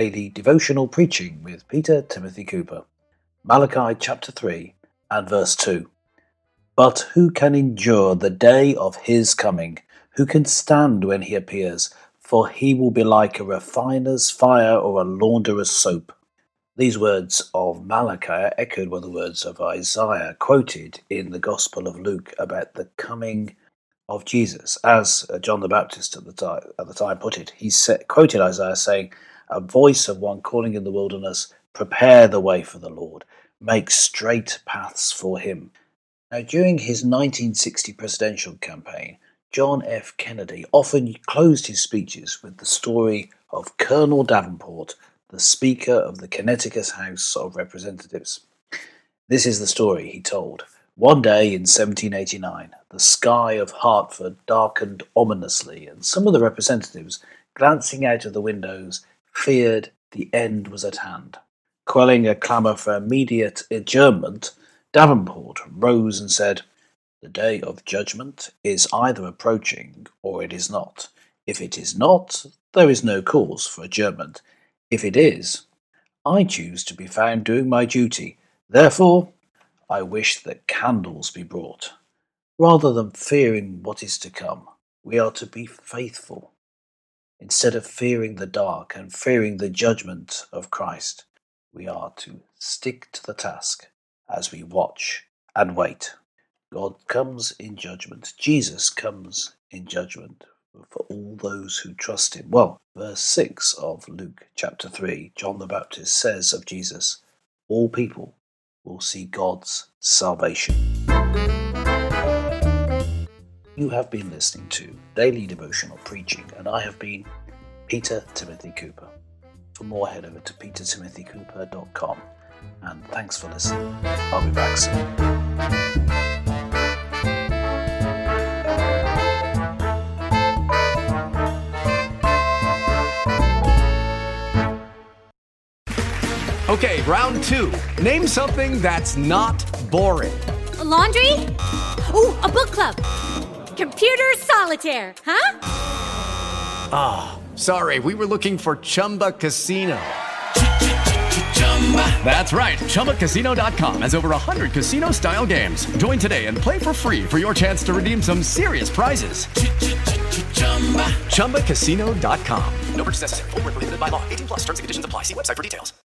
daily devotional preaching with Peter Timothy Cooper. Malachi chapter 3 and verse 2. But who can endure the day of his coming? Who can stand when he appears? For he will be like a refiner's fire or a launderer's soap. These words of Malachi are echoed by the words of Isaiah, quoted in the Gospel of Luke about the coming of Jesus. As John the Baptist at the time put it, he quoted Isaiah saying, "A voice of one calling in the wilderness, prepare the way for the Lord, make straight paths for him." Now, during his 1960 presidential campaign, John F. Kennedy often closed his speeches with the story of Colonel Davenport, the Speaker of the Connecticut House of Representatives. This is the story he told. One day in 1789, the sky of Hartford darkened ominously, and some of the representatives, glancing out of the windows, feared the end was at hand. Quelling a clamour for immediate adjournment, Davenport rose and said, "The day of judgment is either approaching or it is not. If it is not, there is no cause for adjournment. If it is, I choose to be found doing my duty. Therefore, I wish that candles be brought." Rather than fearing what is to come, we are to be faithful. Instead of fearing the dark and fearing the judgment of Christ, we are to stick to the task as we watch and wait. God comes in judgment. Jesus comes in judgment for all those who trust him. Well, verse 6 of Luke chapter 3, John the Baptist says of Jesus, all people will see God's salvation. You have been listening to Daily Devotional Preaching, and I have been Peter Timothy Cooper. For more, head over to petertimothycooper.com. And thanks for listening. I'll be back soon. Okay, round two. Name something that's not boring. A laundry? Ooh, a book club. Computer solitaire, huh? Sorry, we were looking for Chumba Casino. That's right, ChumbaCasino.com has over 100 casino-style games. Join today and play for free for your chance to redeem some serious prizes. ChumbaCasino.com. No purchase necessary. Void where prohibited by law. 18+ terms and conditions apply. See website for details.